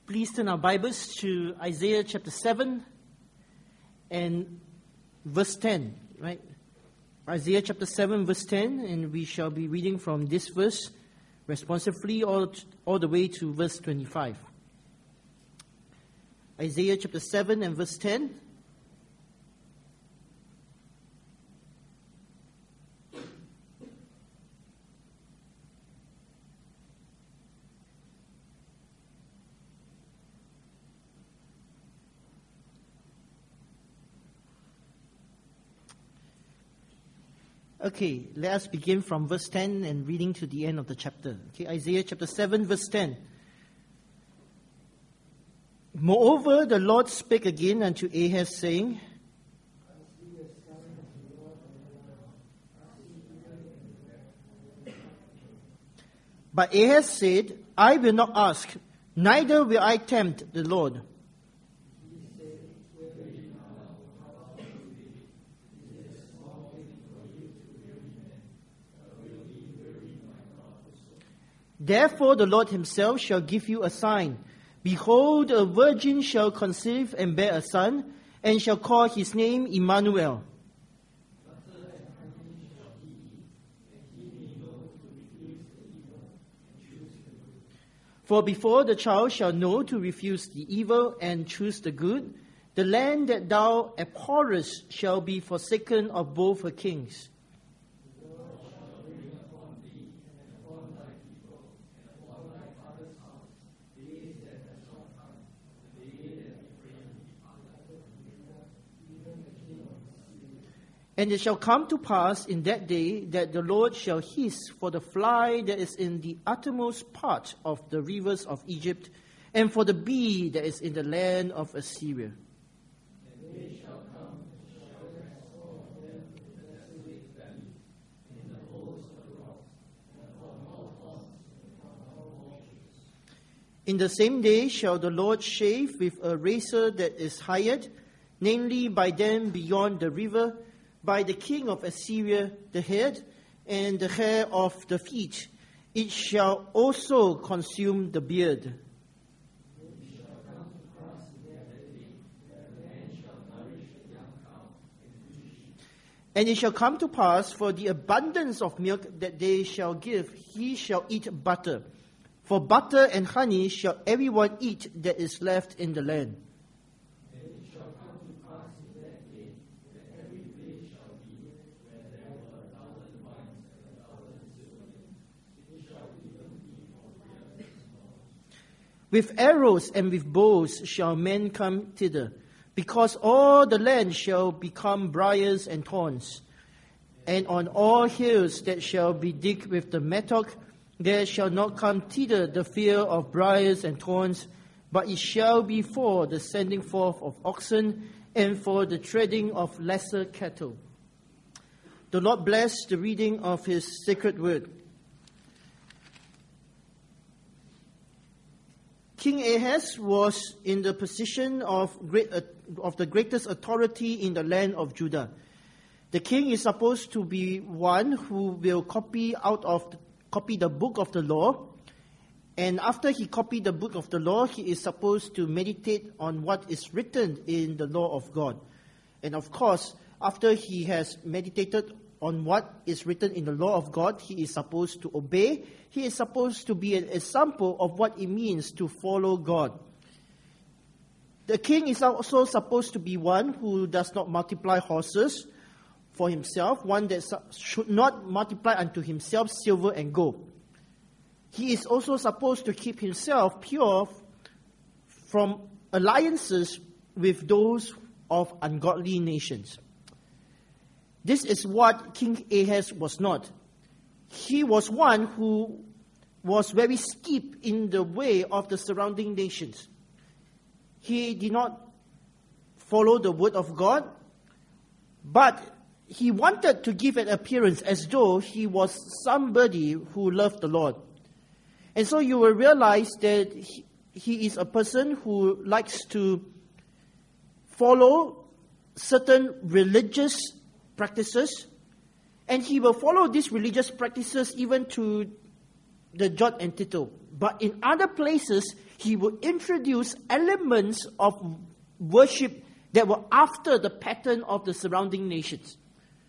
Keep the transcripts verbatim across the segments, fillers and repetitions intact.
Please turn our Bibles to Isaiah chapter seven and verse ten, right? Isaiah chapter seven, verse ten, and we shall be reading from this verse responsively all, all the way to verse twenty-five. Isaiah chapter seven and verse ten. Okay, let us begin from verse ten and reading to the end of the chapter. Okay, Isaiah chapter seven, verse ten. Moreover, the Lord spake again unto Ahaz, saying, But Ahaz said, I will not ask, neither will I tempt the Lord. Therefore the Lord himself shall give you a sign. Behold, a virgin shall conceive and bear a son, and shall call his name Emmanuel. For before the child shall know to refuse the evil and choose the good, the land that thou abhorrest shall be forsaken of both her kings. And it shall come to pass in that day that the Lord shall hiss for the fly that is in the uttermost part of the rivers of Egypt, and for the bee that is in the land of Assyria. And they shall come and shall rest all of them in the desolate valley, in the holes of the rocks, and upon all horns, and upon all orchards. In the same day shall the Lord shave with a razor that is hired, namely by them beyond the river, by the king of Assyria the head, and the hair of the feet. It shall also consume the beard. It shall come to pass in that day that a man shall nourish a young cow and fish. And it shall come to pass for the abundance of milk that they shall give, he shall eat butter. For butter and honey shall everyone eat that is left in the land. With arrows and with bows shall men come thither, because all the land shall become briars and thorns. And on all hills that shall be digged with the mattock, there shall not come thither the fear of briars and thorns, but it shall be for the sending forth of oxen and for the treading of lesser cattle. The Lord bless the reading of his sacred word. King Ahaz was in the position of great, uh, of the greatest authority in the land of Judah. The king is supposed to be one who will copy out of the, copy the book of the law, and after he copied the book of the law, he is supposed to meditate on what is written in the law of God. And of course, after he has meditated on what is written in the law of God, he is supposed to obey. He is supposed to be an example of what it means to follow God. The king is also supposed to be one who does not multiply horses for himself, one that should not multiply unto himself silver and gold. He is also supposed to keep himself pure from alliances with those of ungodly nations. This is what King Ahaz was not. He was one who was very steep in the way of the surrounding nations. He did not follow the word of God, but he wanted to give an appearance as though he was somebody who loved the Lord. And so you will realize that he, he is a person who likes to follow certain religious practices, and he will follow these religious practices even to the jot and tittle. But in other places, he would introduce elements of worship that were after the pattern of the surrounding nations.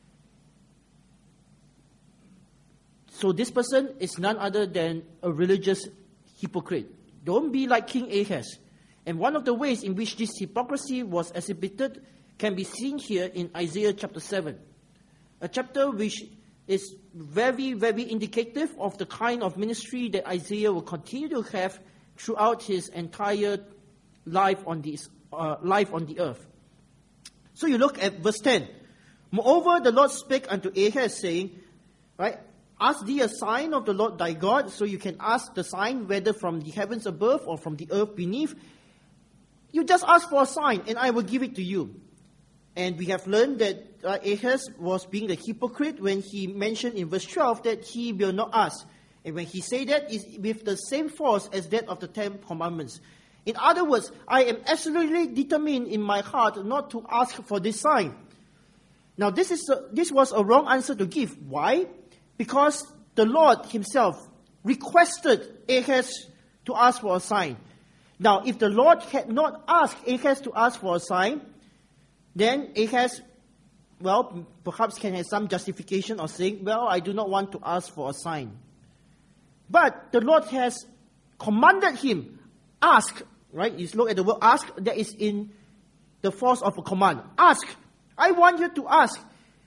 So this person is none other than a religious hypocrite. Don't be like King Ahaz. And one of the ways in which this hypocrisy was exhibited can be seen here in Isaiah chapter seven. A chapter which is very, very indicative of the kind of ministry that Isaiah will continue to have throughout his entire life on this uh, life on the earth. So you look at verse ten. Moreover, the Lord spake unto Ahaz, saying, right, ask thee a sign of the Lord thy God. So you can ask the sign whether from the heavens above or from the earth beneath. You just ask for a sign and I will give it to you. And we have learned that uh, Ahaz was being the hypocrite when he mentioned in verse twelve that he will not ask. And when he said that, it's with the same force as that of the Ten Commandments. In other words, I am absolutely determined in my heart not to ask for this sign. Now this is a, this was a wrong answer to give. Why? Because the Lord himself requested Ahaz to ask for a sign. Now, if the Lord had not asked Ahaz to ask for a sign, then Ahaz, well, perhaps can have some justification of saying, well, I do not want to ask for a sign. But the Lord has commanded him, ask, right? You look at the word ask, that is in the force of a command. Ask. I want you to ask.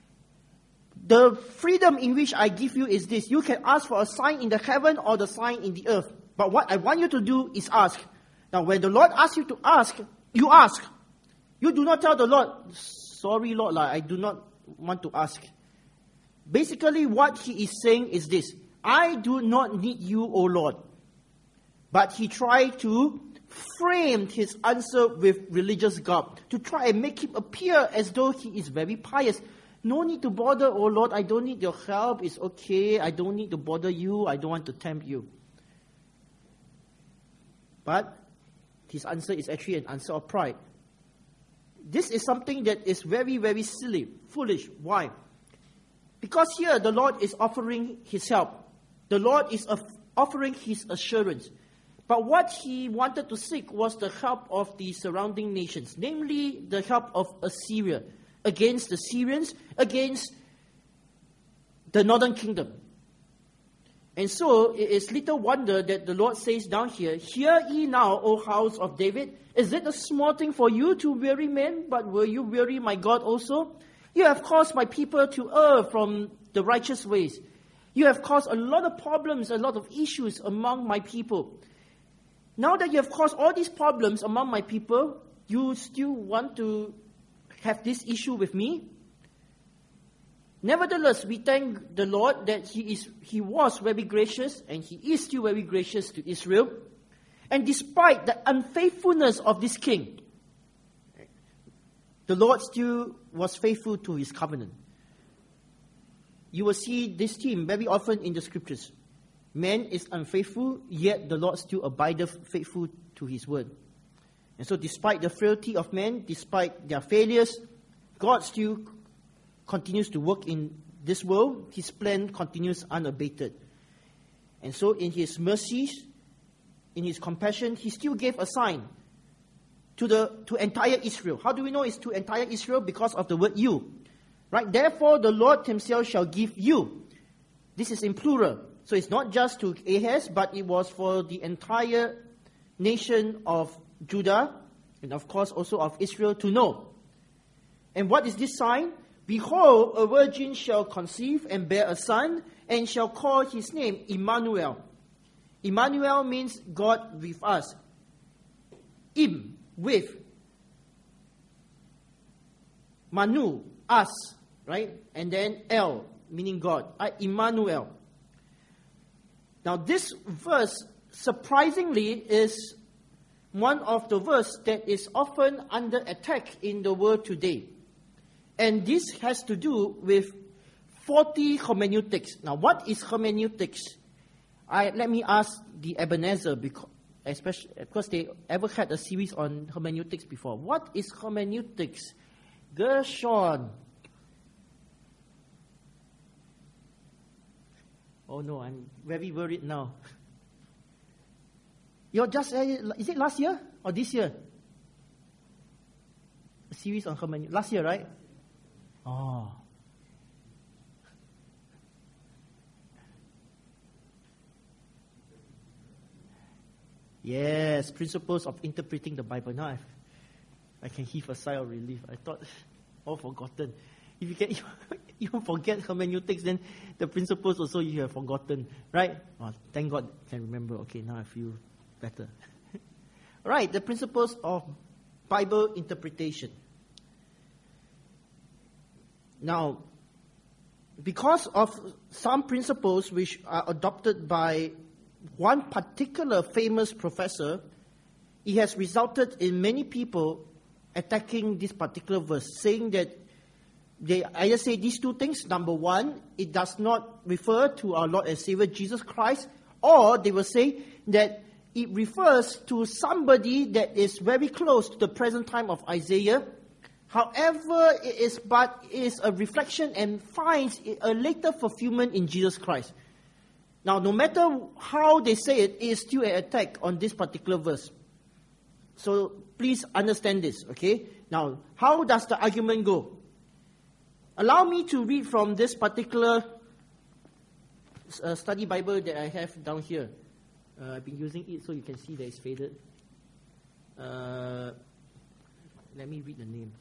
The freedom in which I give you is this. You can ask for a sign in the heaven or the sign in the earth. But what I want you to do is ask. Now, when the Lord asks you to ask, you ask. You do not tell the Lord, sorry, Lord, I do not want to ask. Basically, what he is saying is this. I do not need you, O Lord. But he tried to frame his answer with religious garb, to try and make him appear as though he is very pious. No need to bother, oh Lord, I don't need your help, it's okay, I don't need to bother you, I don't want to tempt you. But his answer is actually an answer of pride. This is something that is very, very silly, foolish. Why? Because here the Lord is offering his help. The Lord is offering his assurance. But what he wanted to seek was the help of the surrounding nations, namely the help of Assyria, against the Syrians, against the northern kingdom. And so it is little wonder that the Lord says down here, hear ye now, O house of David, is it a small thing for you to weary men, but will you weary my God also? You have caused my people to err from the righteous ways. You have caused a lot of problems, a lot of issues among my people. Now that you have caused all these problems among my people, you still want to have this issue with me? Nevertheless, we thank the Lord that He is He was very gracious, and He is still very gracious to Israel. And despite the unfaithfulness of this king, the Lord still was faithful to His covenant. You will see this theme very often in the scriptures. Man is unfaithful, yet the Lord still abideth faithful to His word. And so despite the frailty of man, despite their failures, God still continues to work in this world. His plan continues unabated. And so in His mercies, in His compassion, He still gave a sign to the to entire Israel. How do we know it's to entire Israel? Because of the word you. Right? Therefore, the Lord Himself shall give you. This is in plural. So it's not just to Ahaz, but it was for the entire nation of Judah, and of course also of Israel to know. And what is this sign? Behold, a virgin shall conceive and bear a son, and shall call his name Emmanuel. Emmanuel means God with us. Im, with. Manu, us, right? And then El, meaning God. I, Emmanuel. Now this verse, surprisingly, is one of the verses that is often under attack in the world today. And this has to do with faulty hermeneutics. Now, what is hermeneutics? I, let me ask the Ebenezer, because, especially because they ever had a series on hermeneutics before. What is hermeneutics? Gershon. Oh no, I'm very worried now. You're just, uh, is it last year or this year? A series on hermeneutics. Last year, right? Oh. Yes, principles of interpreting the Bible. Now I've, I can heave a sigh of relief. I thought, all forgotten. If you can even forget hermeneutics, then the principles also you have forgotten, right? Oh, thank God I can remember. Okay, now I feel better. Right, the principles of Bible interpretation. Now, because of some principles which are adopted by one particular famous professor, it has resulted in many people attacking this particular verse, saying that they either say these two things. Number one, it does not refer to our Lord and Savior Jesus Christ, or they will say that it refers to somebody that is very close to the present time of Isaiah. However, it is but it is a reflection and finds a later fulfillment in Jesus Christ. Now, no matter how they say it, it is still an attack on this particular verse. So, please understand this, okay? Now, how does the argument go? Allow me to read from this particular uh, study Bible that I have down here. Uh, I've been using it so you can see that it's faded. Uh, let me read the name.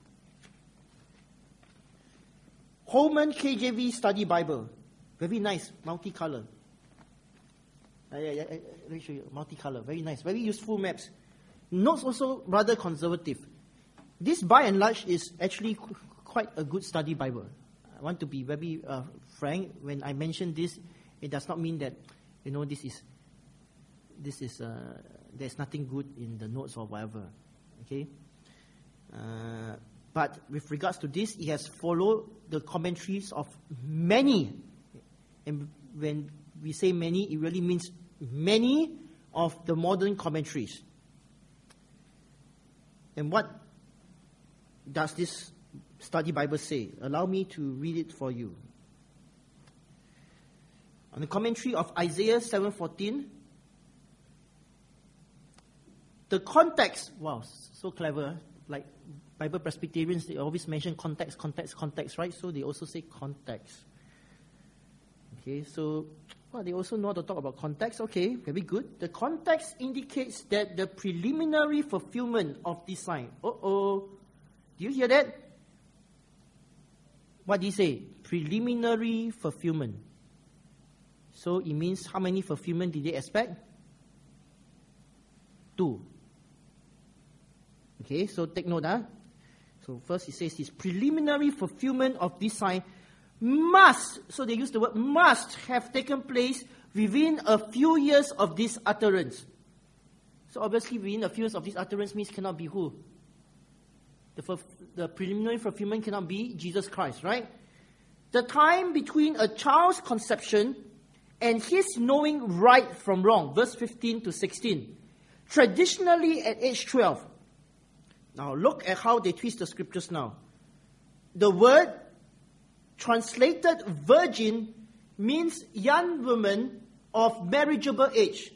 Holman K J V Study Bible. Very nice, multicolor. Uh, yeah, yeah, let me show you, multicolor. Very nice, very useful maps. Notes also rather conservative. This, by and large, is actually qu- quite a good study Bible. I want to be very uh, frank. When I mention this, it does not mean that, you know, this is, this is, uh, there's nothing good in the notes or whatever. Okay? Uh, but with regards to this, it has followed the commentaries of many. And when we say many, it really means many of the modern commentaries. And what does this study Bible say? Allow me to read it for you. On the commentary of Isaiah seven fourteen, the context, wow, so clever. Like Bible Presbyterians, they always mention context, context, context, right? So they also say context. Okay, so well, they also know how to talk about context. Okay, very good. The context indicates that the preliminary fulfillment of this sign. Uh-oh. Do you hear that? What did he say? Preliminary fulfillment. So it means how many fulfillment did they expect? Two. Okay, so take note. Huh? So first it says this preliminary fulfillment of this sign must, so they use the word must have taken place within a few years of this utterance. So obviously within a few years of this utterance means cannot be who? The, the preliminary fulfillment cannot be Jesus Christ, right? The time between a child's conception and his knowing right from wrong, verse fifteen to sixteen. Traditionally at age twelve. Now look at how they twist the scriptures now. The word translated virgin means young woman of marriageable age.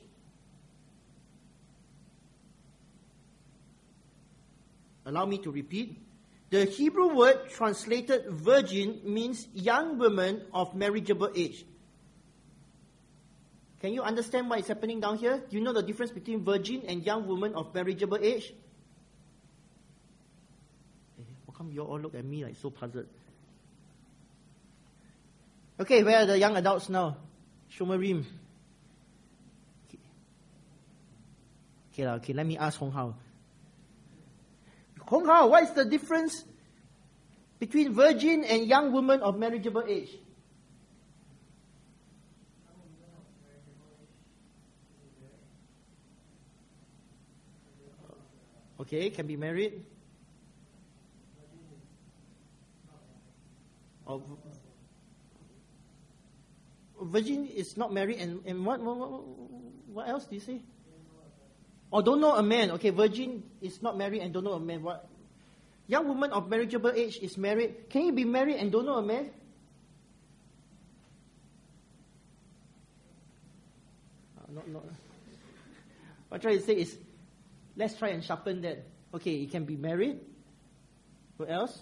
Allow me to repeat. The Hebrew word translated virgin means young woman of marriageable age. Can you understand what is happening down here? Do you know the difference between virgin and young woman of marriageable age? How come you all look at me like so puzzled? Okay, where are the young adults now? Shomarim. Okay, okay, okay, let me ask Hong Hao. Hong Hao, what is the difference between virgin and young woman of marriageable age? Okay, can be married. Or virgin is not married, and, and what, what what else do you say? Or don't know a man. Okay, virgin is not married and don't know a man. What? Young woman of marriageable age is married. Can you be married and don't know a man? Uh, not, not. What I'm trying to say is, let's try and sharpen that. Okay, you can be married. What else?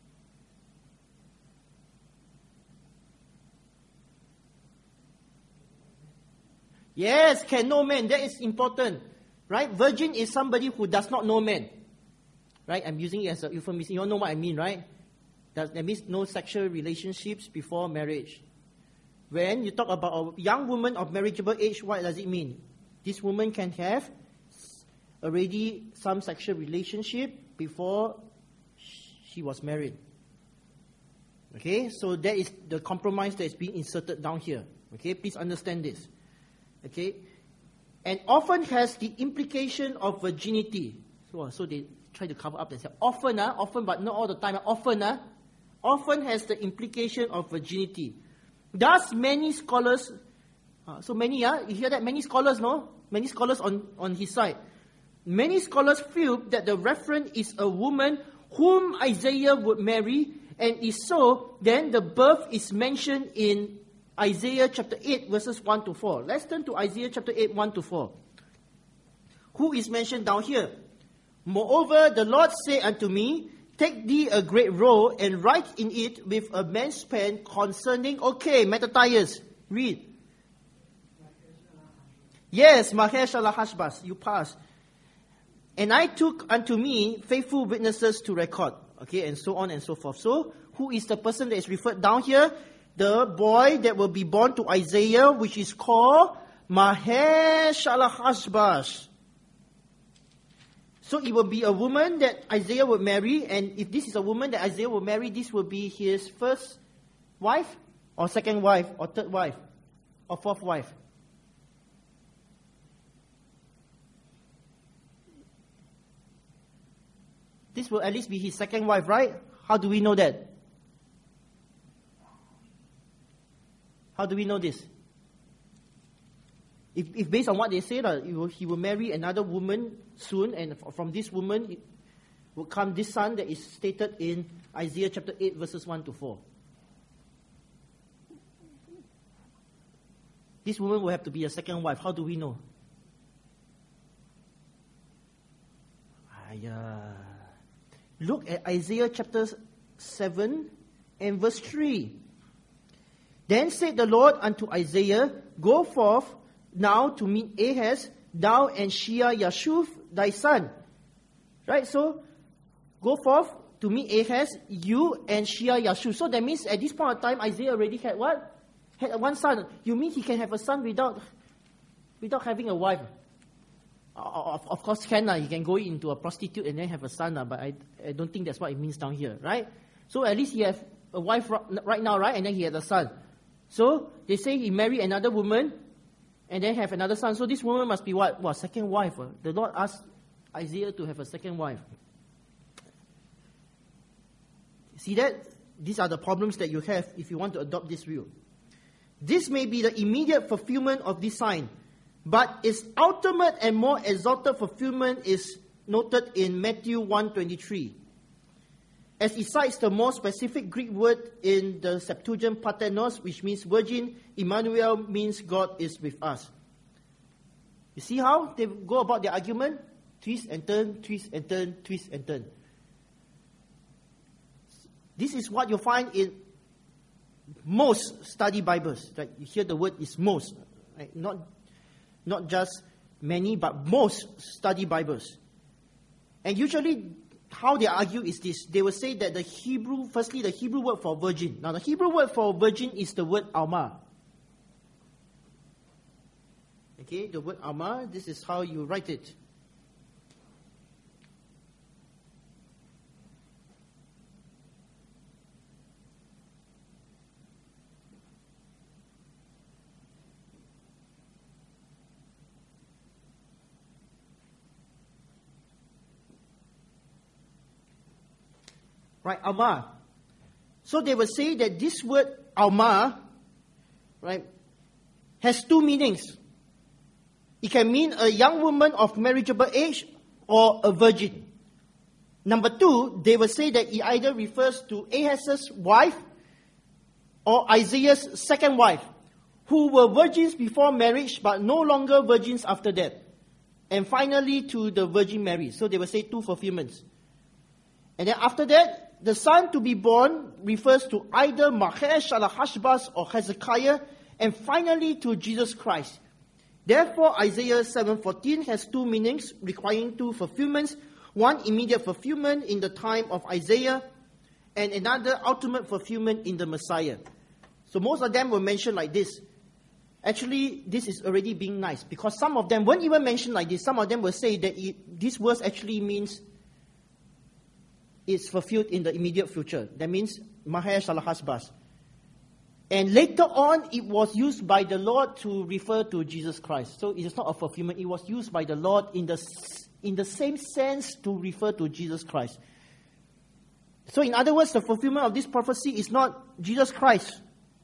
Yes, can know man. That is important. Right? Virgin is somebody who does not know man. Right? I'm using it as a euphemism. You all know what I mean, right? That, that means no sexual relationships before marriage. When you talk about a young woman of marriageable age, what does it mean? This woman can have already some sexual relationship before she was married. Okay, so that is the compromise that is being inserted down here. Okay, please understand this. Okay, and often has the implication of virginity. So, so they try to cover up and say, often, uh, often, but not all the time. Often, uh, often has the implication of virginity. Thus, many scholars, uh, so many, uh, you hear that? Many scholars, no? Many scholars on, on his side. Many scholars feel that the referent is a woman whom Isaiah would marry, and if so, then the birth is mentioned in Isaiah chapter eight, verses one to four. Let's turn to Isaiah chapter eight, one to four. Who is mentioned down here? Moreover, the Lord said unto me, take thee a great roll, and write in it with a man's pen concerning, okay, Mattathias, read. Yes, Maher-shalal-hash-baz, you pass. And I took unto me faithful witnesses to record. Okay, and so on and so forth. So, who is the person that is referred down here? The boy that will be born to Isaiah, which is called Maher-shalal-hash-baz. So it will be a woman that Isaiah would marry, and if this is a woman that Isaiah will marry, this will be his first wife, or second wife, or third wife, or fourth wife. This will at least be his second wife, right? How do we know that? How do we know this? If, if based on what they say, uh, he, will, he will marry another woman soon, and from this woman will come this son that is stated in Isaiah chapter eight, verses one to four. This woman will have to be a second wife. How do we know? Ayah. Look at Isaiah chapter seven and verse three. Then said the Lord unto Isaiah, go forth now to meet Ahaz, thou and Shear-Yashub thy son. Right, so go forth to meet Ahaz, you and Shear-Yashub. So that means at this point of time, Isaiah already had what? Had one son. You mean he can have a son without without having a wife? Of, of course can, uh, he can go into a prostitute and then have a son, uh, but I, I don't think that's what it means down here, right? So at least he has a wife right now, right? And then he has a son. So they say he married another woman and then have another son. So this woman must be what? What, second wife? Uh? The Lord asked Isaiah to have a second wife. See that? These are the problems that you have if you want to adopt this view. This may be the immediate fulfillment of this sign, but its ultimate and more exalted fulfillment is noted in Matthew one twenty-three. As it cites the more specific Greek word in the Septuagint Parthenos, which means virgin, Emmanuel means God is with us. You see how they go about their argument? Twist and turn, twist and turn, twist and turn. This is what you find in most study Bibles. Right? You hear the word is most. Right? Not, not just many, but most study Bibles. And usually how they argue is this. They will say that the Hebrew, firstly, the Hebrew word for virgin. Now, the Hebrew word for virgin is the word alma. Okay, the word alma, this is how you write it. Right, alma. So they will say that this word alma, right, has two meanings. It can mean a young woman of marriageable age or a virgin. Number two, they will say that it either refers to Ahaz's wife or Isaiah's second wife, who were virgins before marriage but no longer virgins after that. and finally to the Virgin Mary. So they will say two fulfillments. And then after that, the son to be born refers to either Maher-shalal-hash-baz or Hezekiah, and finally to Jesus Christ. Therefore, Isaiah seven fourteen has two meanings, requiring two fulfillments. One immediate fulfillment in the time of Isaiah, and another ultimate fulfillment in the Messiah. So most of them were mentioned like this. Actually, this is already being nice, because some of them weren't even mentioned like this. Some of them will say that it, this verse actually means it's fulfilled in the immediate future. That means Maher-shalal-hash-baz. And later on, it was used by the Lord to refer to Jesus Christ. So it is not a fulfillment. It was used by the Lord in the, in the same sense to refer to Jesus Christ. So in other words, the fulfillment of this prophecy is not Jesus Christ.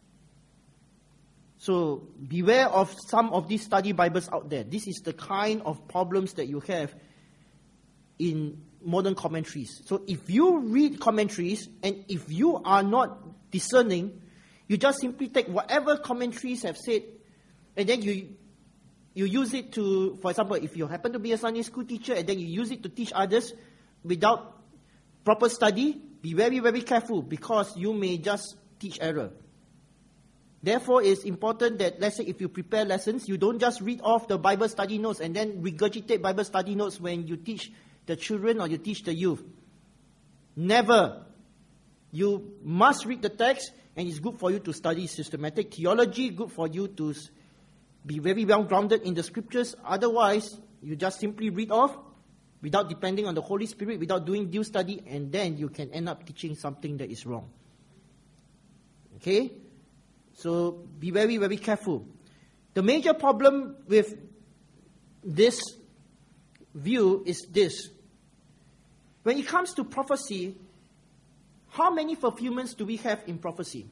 So beware of some of these study Bibles out there. This is the kind of problems that you have in modern commentaries. So if you read commentaries and if you are not discerning, you just simply take whatever commentaries have said and then you you use it to, for example, if you happen to be a Sunday school teacher and then you use it to teach others without proper study, be very, very careful, because you may just teach error. Therefore, it's important that, let's say, if you prepare lessons, you don't just read off the Bible study notes and then regurgitate Bible study notes when you teach the children or you teach the youth. Never. You must read the text, and it's good for you to study systematic theology, good for you to be very well grounded in the scriptures. Otherwise, you just simply read off without depending on the Holy Spirit, without doing due study, and then you can end up teaching something that is wrong. Okay? So be very, very careful. The major problem with this view is this. When it comes to prophecy, how many fulfillments do we have in prophecy?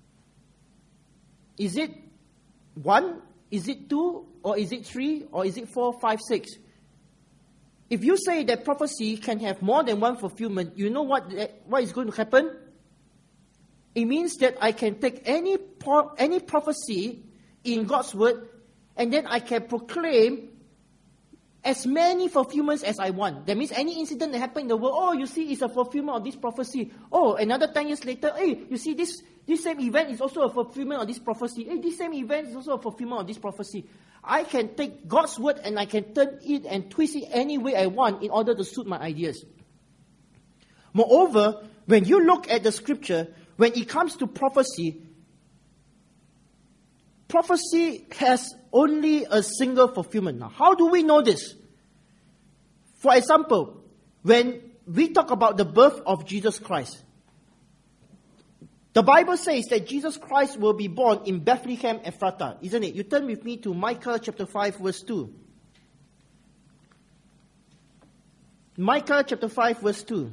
Is it one? Is it two? Or is it three? Or is it four, five, six? If you say that prophecy can have more than one fulfillment, you know what, what is going to happen? It means that I can take any pro- any prophecy in God's word, and then I can proclaim as many fulfillments as I want. That means any incident that happened in the world, oh, you see, it's a fulfillment of this prophecy. Oh, another ten years later, hey, you see, this, this same event is also a fulfillment of this prophecy. Hey, this same event is also a fulfillment of this prophecy. I can take God's word and I can turn it and twist it any way I want in order to suit my ideas. Moreover, when you look at the scripture, when it comes to prophecy, prophecy has only a single fulfillment. Now, how do we know this? For example, when we talk about the birth of Jesus Christ, the Bible says that Jesus Christ will be born in Bethlehem Ephratah, isn't it? You turn with me to Micah chapter five, verse two. Micah chapter five, verse two.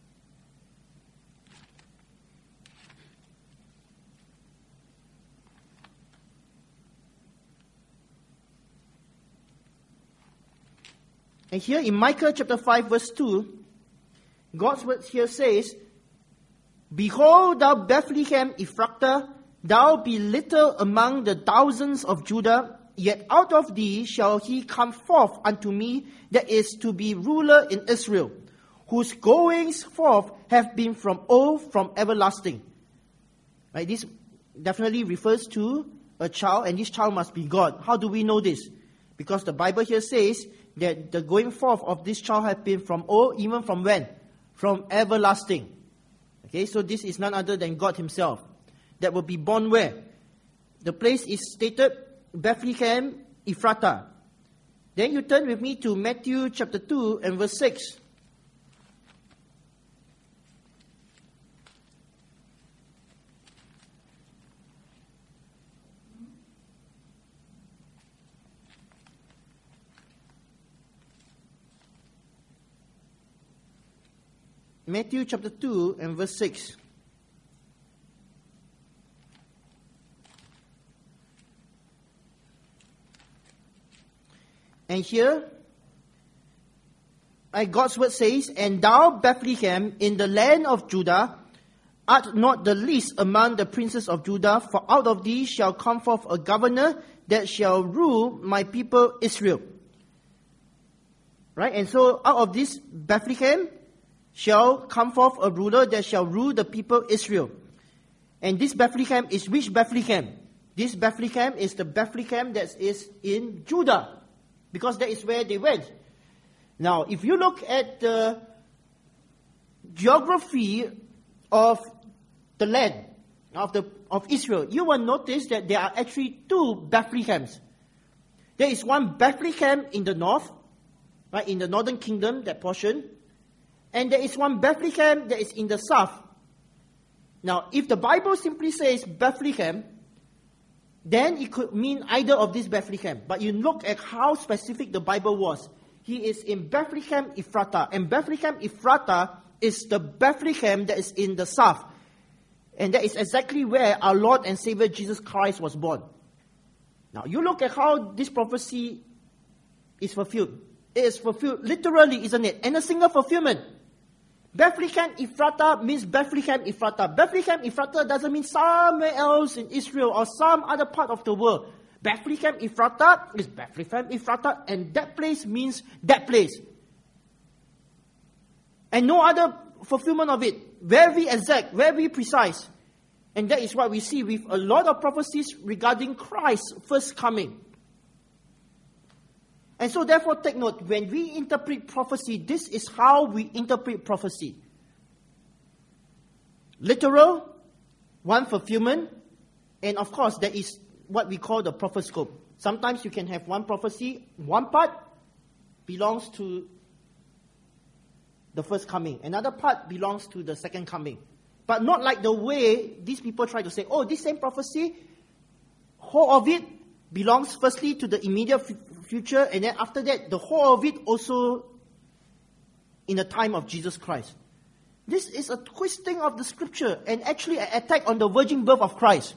And here in Micah chapter five, verse two, God's word here says, Behold, thou Bethlehem Ephratah, thou be little among the thousands of Judah, yet out of thee shall he come forth unto me that is to be ruler in Israel, whose goings forth have been from old, from everlasting. Right? This definitely refers to a child, and this child must be God. How do we know this? Because the Bible here says that the going forth of this child have been from old, even from when? From everlasting. Okay, so this is none other than God himself. That will be born where? The place is stated Bethlehem Ephratah. Then you turn with me to Matthew chapter two and verse six. Matthew chapter two and verse six. And here, like God's word says, And thou, Bethlehem, in the land of Judah, art not the least among the princes of Judah, for out of thee shall come forth a governor that shall rule my people Israel. Right? And so out of this Bethlehem shall come forth a ruler that shall rule the people Israel. And this Bethlehem is which Bethlehem? This Bethlehem is the Bethlehem that is in Judah, because that is where they went. Now, if you look at the geography of the land of the of Israel, you will notice that there are actually two Bethlehems. There is one Bethlehem in the north, right, in the northern kingdom, that portion, and there is one Bethlehem that is in the south. Now, if the Bible simply says Bethlehem, then it could mean either of these Bethlehem. But you look at how specific the Bible was. He is in Bethlehem Ephratah, and Bethlehem Ephratah is the Bethlehem that is in the south. And that is exactly where our Lord and Savior Jesus Christ was born. Now, you look at how this prophecy is fulfilled. It is fulfilled literally, isn't it? And a single fulfillment. Bethlehem Ephratah means Bethlehem Ephratah. Bethlehem Ephratah doesn't mean somewhere else in Israel or some other part of the world. Bethlehem Ephratah is Bethlehem Ephratah, and that place means that place. And no other fulfillment of it. Very exact, very precise. And that is what we see with a lot of prophecies regarding Christ's first coming. And so therefore take note, when we interpret prophecy, this is how we interpret prophecy. Literal, one fulfillment, and of course there is what we call the prophescope. Sometimes you can have one prophecy, one part belongs to the first coming. Another part belongs to the second coming. But not like the way these people try to say, oh, this same prophecy, whole of it belongs firstly to the immediate f- future, and then after that, the whole of it also in the time of Jesus Christ. This is a twisting of the scripture and actually an attack on the virgin birth of Christ.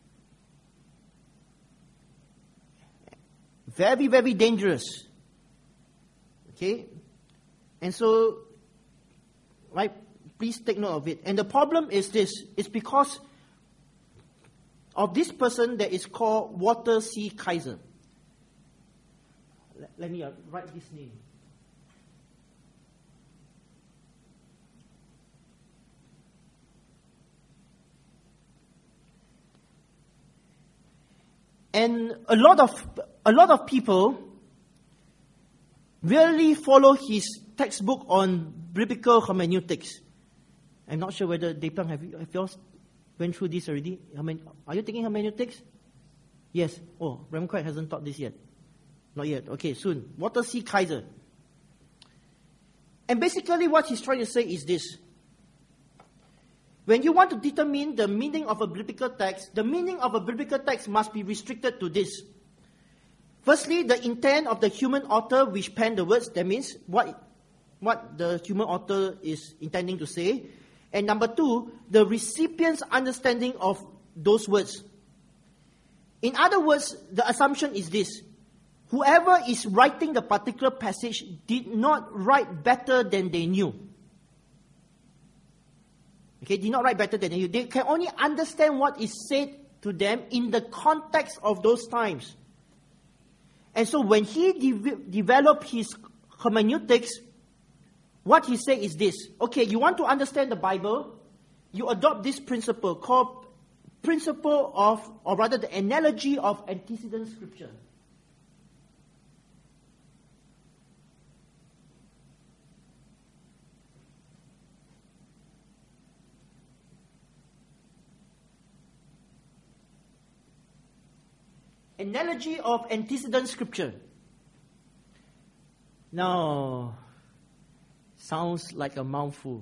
Very, very dangerous. Okay? And so, right, please take note of it. And the problem is this, it's because of this person that is called Walter C. Kaiser. Let, let me uh, write this name. And a lot of a lot of people really follow his textbook on biblical hermeneutics. I'm not sure whether Depang, have you have you all went through this already? Are you taking hermeneutics? Yes. Oh, Remquite hasn't taught this yet. Not yet. Okay, soon. Walter C. Kaiser. And basically what he's trying to say is this. When you want to determine the meaning of a biblical text, the meaning of a biblical text must be restricted to this. Firstly, the intent of the human author which penned the words. That means what, what the human author is intending to say. And number two, the recipient's understanding of those words. In other words, the assumption is this. Whoever is writing the particular passage did not write better than they knew. Okay, did not write better than they knew. They can only understand what is said to them in the context of those times. And so when he de- developed his hermeneutics, what he said is this. Okay, you want to understand the Bible, you adopt this principle called principle of, or rather the analogy of antecedent scripture. Analogy of antecedent scripture. Now, sounds like a mouthful.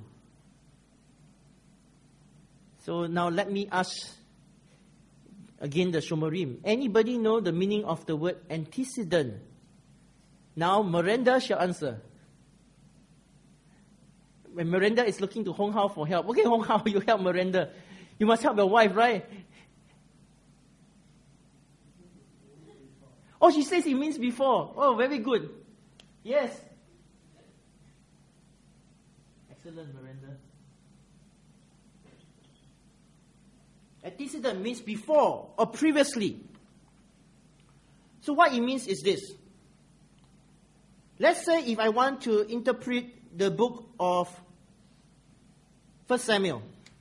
So now let me ask again the Shomarim. Anybody know the meaning of the word antecedent? Now Miranda shall answer. When Miranda is looking to Hong Hao for help. Okay, Hong Hao, you help Miranda. You must help your wife, right? Oh, she says it means before. Oh, very good. Yes. Excellent, Miranda. Antecedent means before or previously. So what it means is this. Let's say if I want to interpret the book of First Samuel.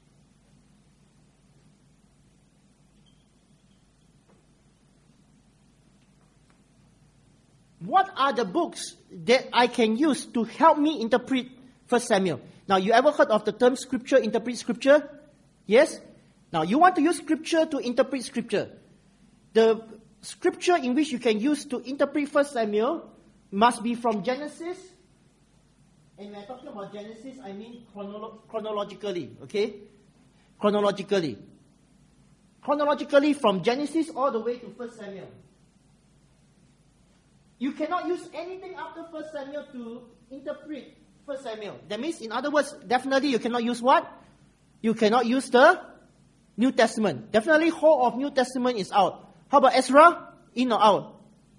What are the books that I can use to help me interpret First Samuel? Now, you ever heard of the term scripture, interpret scripture? Yes? Now, you want to use scripture to interpret scripture. The scripture in which you can use to interpret First Samuel must be from Genesis. And when I'm talking about Genesis, I mean chronolo- chronologically, okay? Chronologically. Chronologically from Genesis all the way to First Samuel. You cannot use anything after First Samuel to interpret First Samuel. That means, in other words, definitely you cannot use what? You cannot use the New Testament. Definitely whole of New Testament is out. How about Ezra? In or out?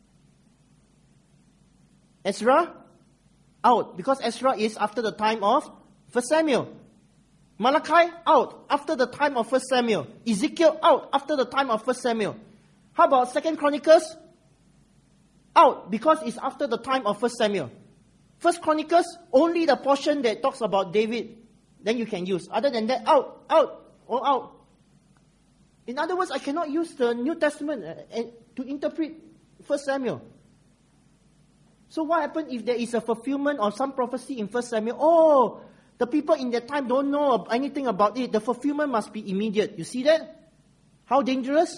Ezra? Out. Because Ezra is after the time of First Samuel. Malachi? Out. After the time of First Samuel. Ezekiel? Out. After the time of First Samuel. How about Second Chronicles? Out. Because it's after the time of First Samuel. First Chronicles, only the portion that talks about David, then you can use. Other than that, out, out, or out. In other words, I cannot use the New Testament uh, to interpret First Samuel. So what happens if there is a fulfillment of some prophecy in First Samuel? Oh, the people in that time don't know anything about it. The fulfillment must be immediate. You see that? How dangerous?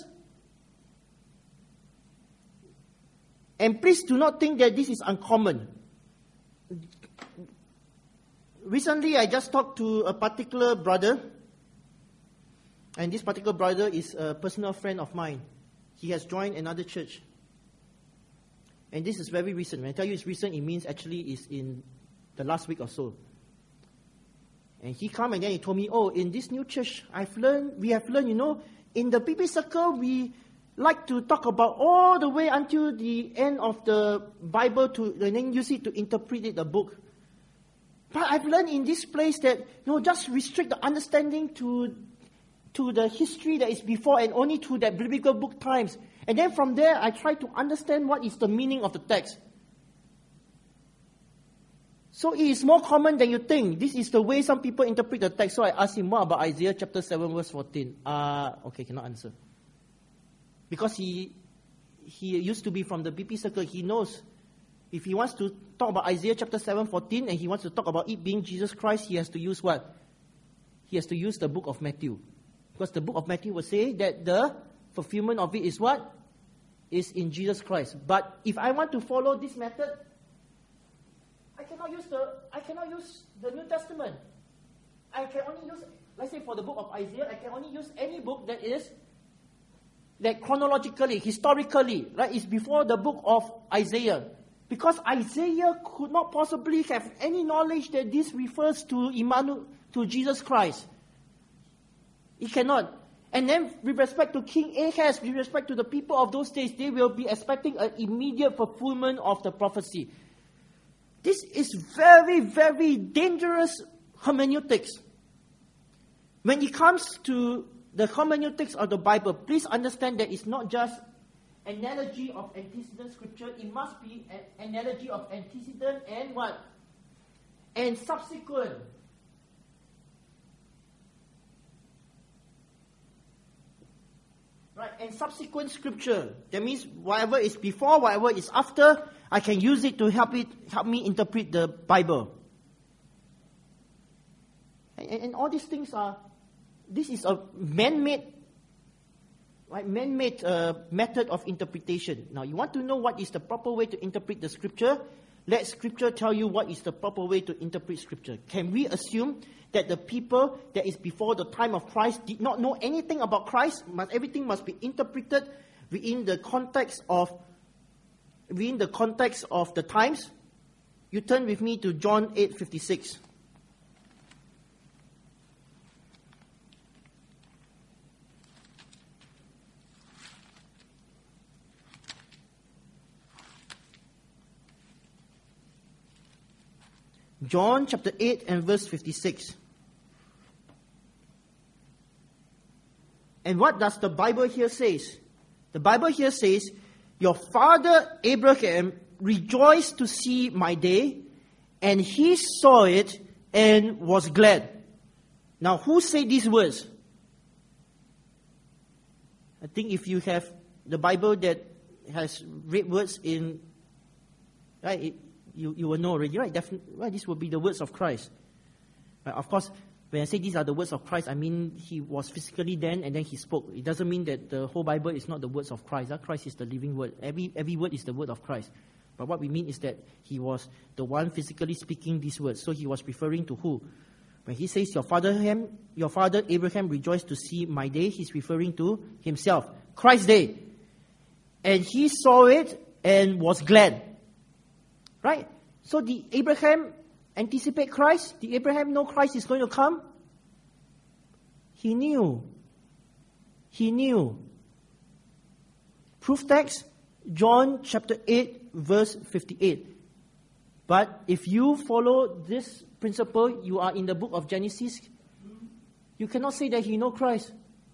And please do not think that this is uncommon. Recently, I just talked to a particular brother, and this particular brother is a personal friend of mine. He has joined another church. And this is very recent. When I tell you it's recent, it means actually it's in the last week or so. And he came and then he told me, oh, in this new church, I've learned, we have learned, you know, in the P P circle, we like to talk about all the way until the end of the Bible to and then use it to interpret it, the book. But I've learned in this place that, you know, just restrict the understanding to, to the history that is before and only to that biblical book times. And then from there, I try to understand what is the meaning of the text. So it is more common than you think. This is the way some people interpret the text. So I asked him, what about Isaiah chapter seven verse fourteen? Uh, okay, cannot answer. Because he he used to be from the B P circle, he knows if he wants to talk about Isaiah chapter seven fourteen and he wants to talk about it being Jesus Christ, he has to use what? He has to use the book of Matthew. Because the book of Matthew will say that the fulfillment of it is what? Is in Jesus Christ. But if I want to follow this method, I cannot use the I cannot use the New Testament. I can only use, let's say for the book of Isaiah, I can only use any book that is that chronologically, historically, right, is before the book of Isaiah. Because Isaiah could not possibly have any knowledge that this refers to Emmanuel, to Jesus Christ. He cannot. And then with respect to King Ahaz, with respect to the people of those days, they will be expecting an immediate fulfillment of the prophecy. This is very, very dangerous hermeneutics. When it comes to the hermeneutics of the Bible, please understand that it's not just analogy of antecedent scripture. It must be an analogy of antecedent and what? And subsequent. Right, and subsequent scripture. That means whatever is before, whatever is after, I can use it to help it help me interpret the Bible. And, and, and all these things are, this is a man-made, right, man-made uh, method of interpretation. Now, you want to know what is the proper way to interpret the scripture? Let scripture tell you what is the proper way to interpret scripture. Can we assume that the people that is before the time of Christ did not know anything about Christ? Must, everything must be interpreted within the context of within the context of the times? You turn with me to John eight fifty-six. John chapter eight and verse fifty-six. And what does the Bible here says? The Bible here says, your father Abraham rejoiced to see my day, and he saw it and was glad. Now, who said these words? I think if you have the Bible that has red words in, right, it, you, you will know already, right? Definitely, right? This will be the words of Christ. Right? Of course, when I say these are the words of Christ, I mean he was physically then and then he spoke. It doesn't mean that the whole Bible is not the words of Christ. Huh? Christ is the living word. Every, every word is the word of Christ. But what we mean is that he was the one physically speaking these words. So he was referring to who? When he says, your father, Abraham, your father Abraham rejoiced to see my day, he's referring to himself. Christ's day. And he saw it and was glad. Right? So did Abraham anticipate Christ? Did Abraham know Christ is going to come? He knew. He knew. Proof text, John chapter eight, verse fifty-eight. But if you follow this principle, you are in the book of Genesis, you cannot say that he know Christ.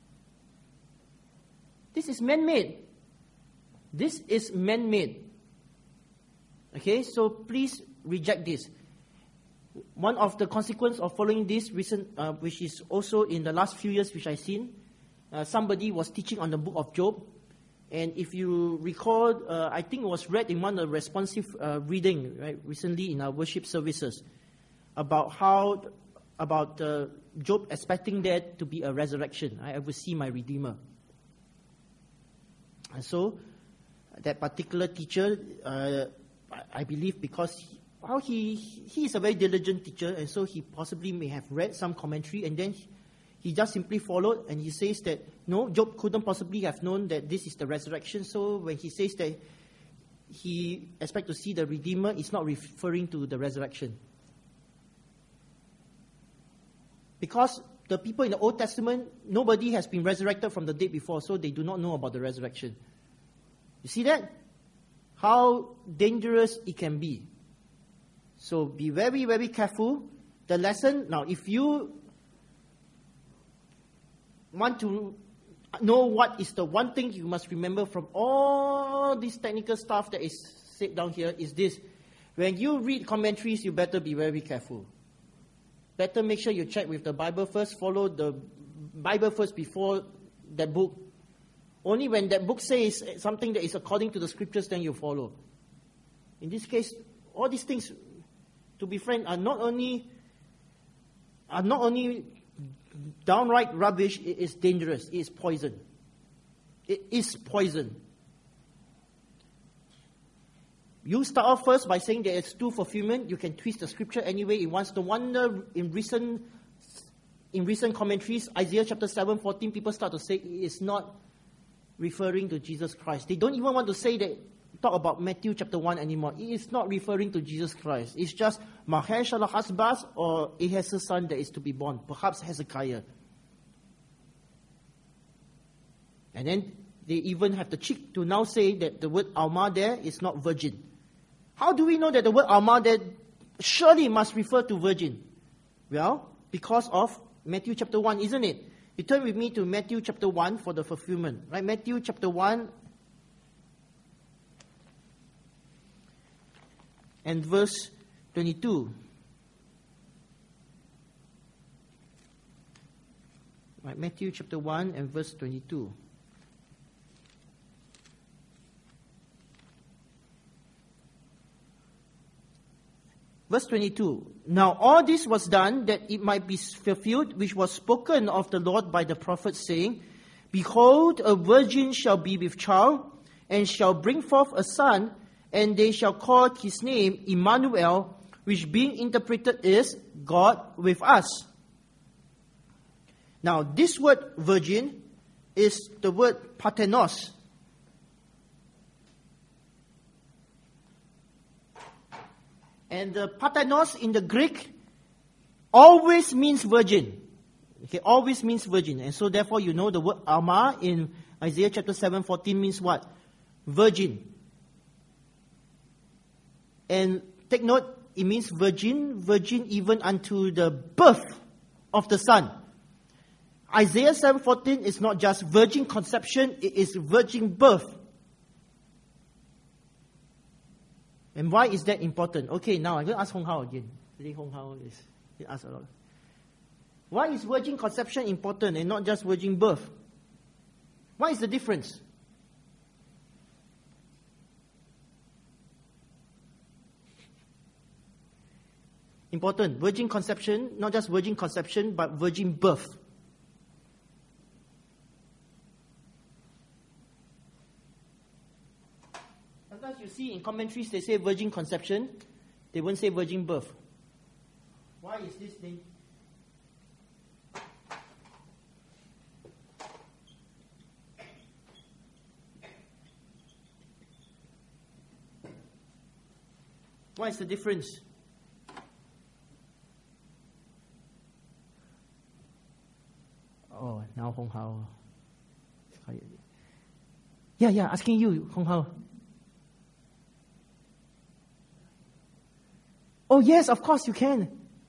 This is man-made. This is man-made. Okay, so please reject this. One of the consequences of following this recent, uh, which is also in the last few years, which I've seen, uh, somebody was teaching on the book of Job. And if you recall, uh, I think it was read in one of the responsive uh, reading, right, recently in our worship services, about how, about uh, Job expecting there to be a resurrection. I will see my Redeemer. And so, that particular teacher, uh, I, I believe because he, well, he, he is a very diligent teacher, and so he possibly may have read some commentary, and then he, he just simply followed, and he says that, no, Job couldn't possibly have known that this is the resurrection. So when he says that he expects to see the Redeemer, it's not referring to the resurrection. Because the people in the Old Testament, nobody has been resurrected from the dead before, so they do not know about the resurrection. You see that? How dangerous it can be. So be very, very careful. The lesson, now if you want to know what is the one thing you must remember from all this technical stuff that is said down here, is this. When you read commentaries, you better be very careful. Better make sure you check with the Bible first, follow the Bible first before that book. Only when that book says something that is according to the scriptures, then you follow. In this case, all these things, to be frank, are not only are not only downright rubbish, it is dangerous. It is poison. It is poison. You start off first by saying that it's two fulfillment. You can twist the scripture anyway it wants. No wonder in recent in recent commentaries, Isaiah chapter seven, fourteen, people start to say it is not referring to Jesus Christ. They don't even want to say that, talk about Matthew chapter one anymore. It is not referring to Jesus Christ. It's just Maher-shalal-Has-Baz or Ahaz's son that is to be born. Perhaps Hezekiah. And then they even have the cheek to now say that the word Alma there is not virgin. How do we know that the word Alma there surely must refer to virgin? Well, because of Matthew chapter one, isn't it? You turn with me to Matthew chapter one for the fulfillment. Right? Matthew chapter one and verse twenty-two. Right, Matthew chapter one and verse twenty-two. Verse twenty-two. Now all this was done that it might be fulfilled, which was spoken of the Lord by the prophet, saying, Behold, a virgin shall be with child, and shall bring forth a son, and they shall call his name Emmanuel, which being interpreted is God with us. Now this word virgin is the word parthenos. And the parthenos in the Greek always means virgin. Okay, always means virgin. And so therefore you know the word Alma in Isaiah chapter seven, fourteen means what? Virgin. And take note, it means virgin, virgin even unto the birth of the son. Isaiah seven fourteen is not just virgin conception, it is virgin birth. And why is that important? Okay, now I'm going to ask Hong Hao again. Today Hong Hao is he asks a lot. Why is virgin conception important and not just virgin birth? What is the difference? Important. Virgin conception, not just virgin conception, but virgin birth. Sometimes you see in commentaries they say virgin conception, they won't say virgin birth. Why is this thing? What is the difference? Oh, now Hong Hao. Yeah, yeah, asking you, Hong Hao. Oh, yes, of course you can.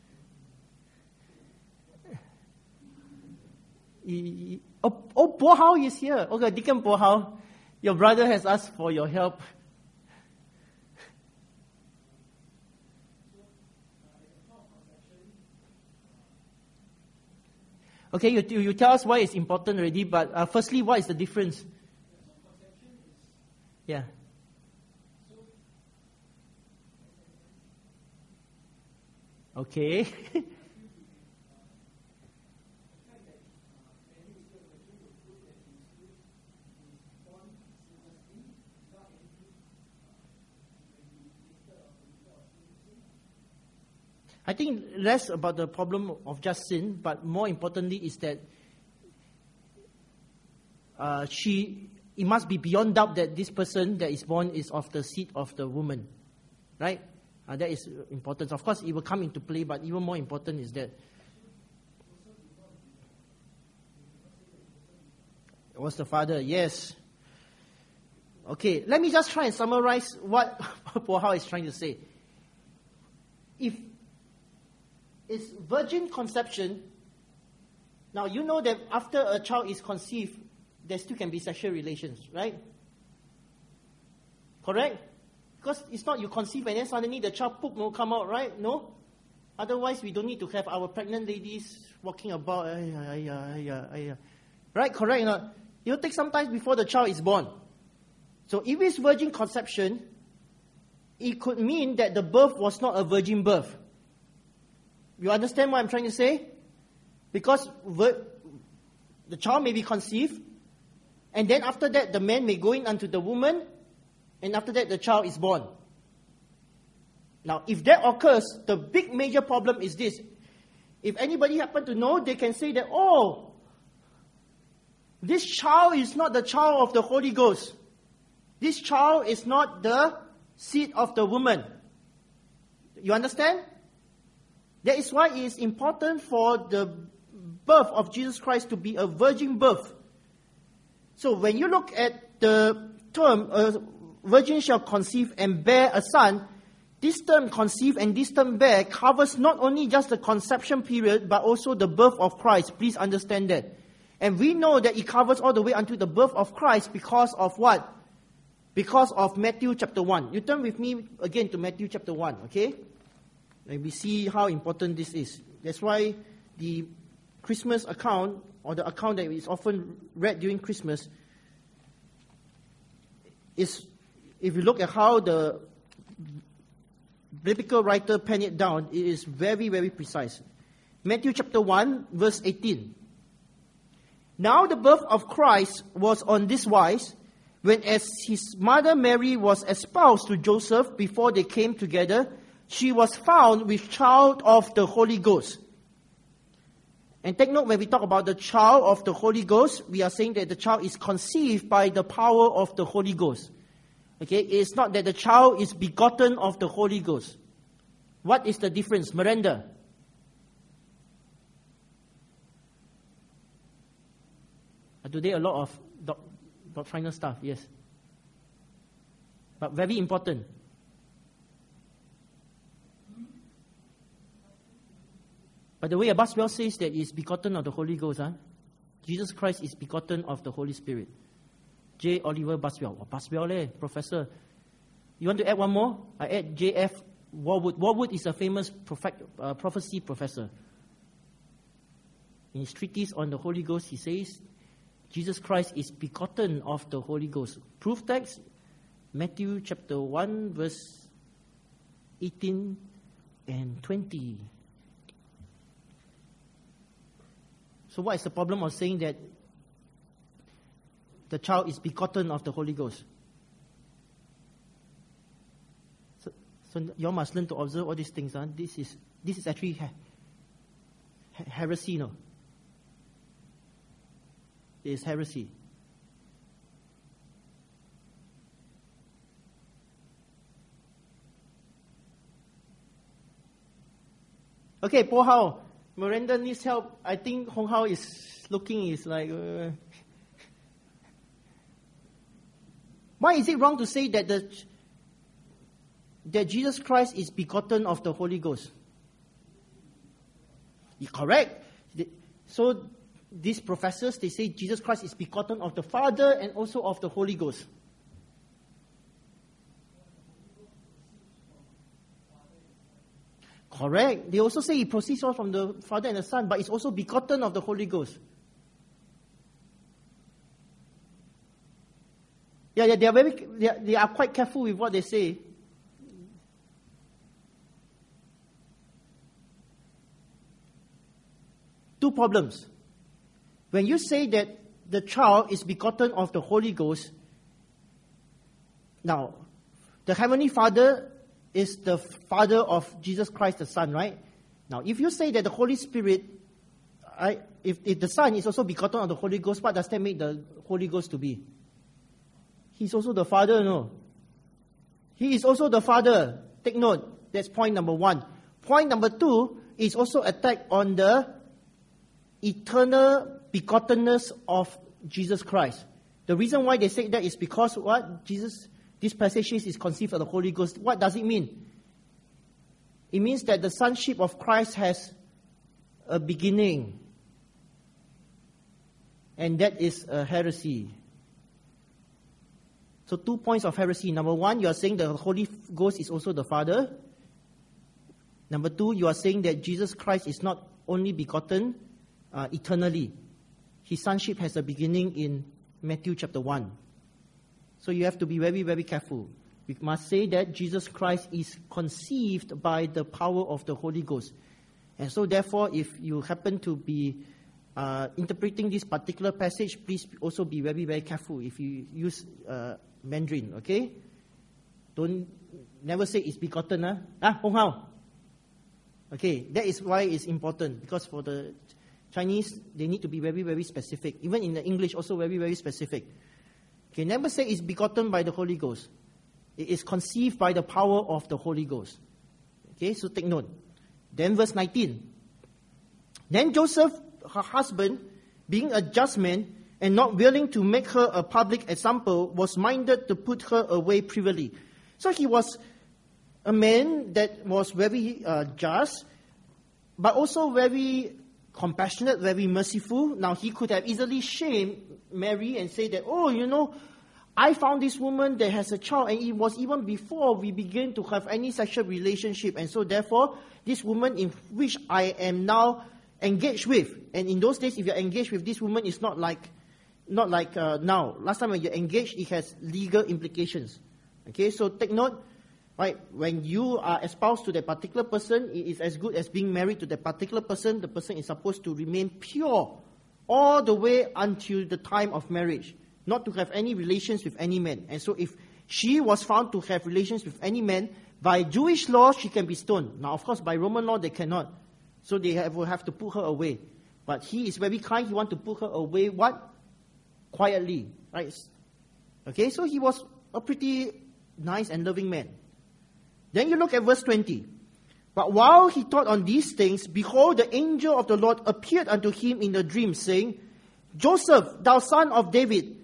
Oh, oh Bo Hao is here. Okay, Deacon Bo Hao, your brother has asked for your help. Okay, you, you tell us why it's important already, but uh, firstly, what is the difference? Yeah. Okay. I think less about the problem of just sin, but more importantly is that uh, she, it must be beyond doubt that this person that is born is of the seed of the woman, right? Uh, that is important. Of course, it will come into play, but even more important is that it was the father. Yes. Okay, let me just try and summarize what Po Hao is trying to say. If it's virgin conception, now you know that after a child is conceived, there still can be sexual relations, right? Correct? Because it's not you conceive and then suddenly the child poop will come out, right? No? Otherwise, we don't need to have our pregnant ladies walking about. Ay, ay, ay, ay, ay. Right? Correct or not? It will take some time before the child is born. So if it's virgin conception, it could mean that the birth was not a virgin birth. You understand what I'm trying to say? Because vir- the child may be conceived, and then after that the man may go in unto the woman, and after that the child is born. Now, if that occurs, the big major problem is this. If anybody happen to know, they can say that, oh, this child is not the child of the Holy Ghost. This child is not the seed of the woman. You understand? That is why it is important for the birth of Jesus Christ to be a virgin birth. So when you look at the term, a virgin shall conceive and bear a son, this term conceive and this term bear covers not only just the conception period, but also the birth of Christ. Please understand that. And we know that it covers all the way until the birth of Christ because of what? Because of Matthew chapter one. You turn with me again to Matthew chapter one, okay? And we see how important this is. That's why the Christmas account, or the account that is often read during Christmas, is, if you look at how the biblical writer penned it down, it is very, very precise. Matthew chapter one, verse eighteen. Now the birth of Christ was on this wise, when as his mother Mary was espoused to Joseph before they came together, she was found with child of the Holy Ghost. And take note, when we talk about the child of the Holy Ghost, we are saying that the child is conceived by the power of the Holy Ghost. Okay, it's not that the child is begotten of the Holy Ghost. What is the difference, Miranda? Uh, today a lot of doc- doctrinal stuff, yes. But very important. By the way, Buswell says that he is begotten of the Holy Ghost. Huh? Jesus Christ is begotten of the Holy Spirit. J. Oliver Buswell. Oh, Buswell, eh, professor. You want to add one more? I add J F Warwood. Warwood is a famous prophet, uh, prophecy professor. In his treatise on the Holy Ghost, he says, Jesus Christ is begotten of the Holy Ghost. Proof text, Matthew chapter one, verse eighteen and twenty. So what is the problem of saying that the child is begotten of the Holy Ghost? So, so you all must learn to observe all these things. Huh? This is this is actually he- he- heresy, no? It is heresy. Okay, Po Hao. Miranda needs help. I think Hong Hao is looking, is like... Uh, why is it wrong to say that the that Jesus Christ is begotten of the Holy Ghost? You're correct. So these professors, they say Jesus Christ is begotten of the Father and also of the Holy Ghost. Correct. They also say he proceeds from the Father and the Son, but it's also begotten of the Holy Ghost. Yeah, yeah, they are very, they are, they are quite careful with what they say. Two problems. When you say that the child is begotten of the Holy Ghost, now, the Heavenly Father is the Father of Jesus Christ the Son, right? Now, if you say that the Holy Spirit, I, if, if the Son is also begotten of the Holy Ghost, what does that make the Holy Ghost to be? He's also the Father, no? He is also the Father. Take note. That's point number one. Point number two is also attack on the eternal begottenness of Jesus Christ. The reason why they say that is because what? Jesus, this passage is conceived of the Holy Ghost. What does it mean? It means that the sonship of Christ has a beginning. And that is a heresy. So two points of heresy. Number one, you are saying the Holy Ghost is also the Father. Number two, you are saying that Jesus Christ is not only begotten uh, eternally. His sonship has a beginning in Matthew chapter one. So you have to be very, very careful. We must say that Jesus Christ is conceived by the power of the Holy Ghost. And so therefore, if you happen to be uh, interpreting this particular passage, please also be very, very careful if you use uh, Mandarin, okay? Don't, never say it's begotten, huh? Ah, Hong Hao. Okay, that is why it's important, because for the Chinese, they need to be very, very specific. Even in the English, also very, very specific. Okay, never say it's begotten by the Holy Ghost. It is conceived by the power of the Holy Ghost. Okay, so take note. Then verse nineteen. Then Joseph, her husband, being a just man, and not willing to make her a public example, was minded to put her away privily. So he was a man that was very uh, just, but also very compassionate, very merciful. Now, he could have easily shamed Mary and say that, oh, you know, I found this woman that has a child, and it was even before we began to have any sexual relationship. And so, therefore, this woman in which I am now engaged with, and in those days, if you're engaged with this woman, it's not like Not like uh, now. Last time when you're engaged, it has legal implications. Okay, so take note, right? When you are espoused to that particular person, it is as good as being married to that particular person. The person is supposed to remain pure all the way until the time of marriage, not to have any relations with any man. And so if she was found to have relations with any man, by Jewish law, she can be stoned. Now, of course, by Roman law, they cannot. So they have, will have to put her away. But he is very kind. He wants to put her away, what? Quietly, right? Okay, so he was a pretty nice and loving man. Then you look at verse twenty. But while he thought on these things, behold, the angel of the Lord appeared unto him in a dream, saying, Joseph, thou son of David,